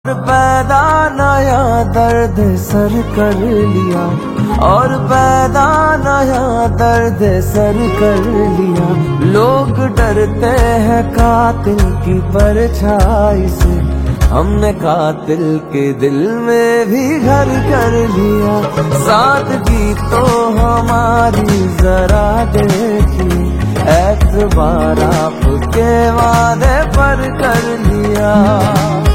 पैदा नया दर्द सर कर लिया और पैदा नया दर्द सर कर लिया। लोग डरते हैं कातिल की परछाई से, हमने कातिल के दिल में भी घर कर लिया। सादगी तो हमारी जरा देखी, एतबार आपके वादे पर कर लिया।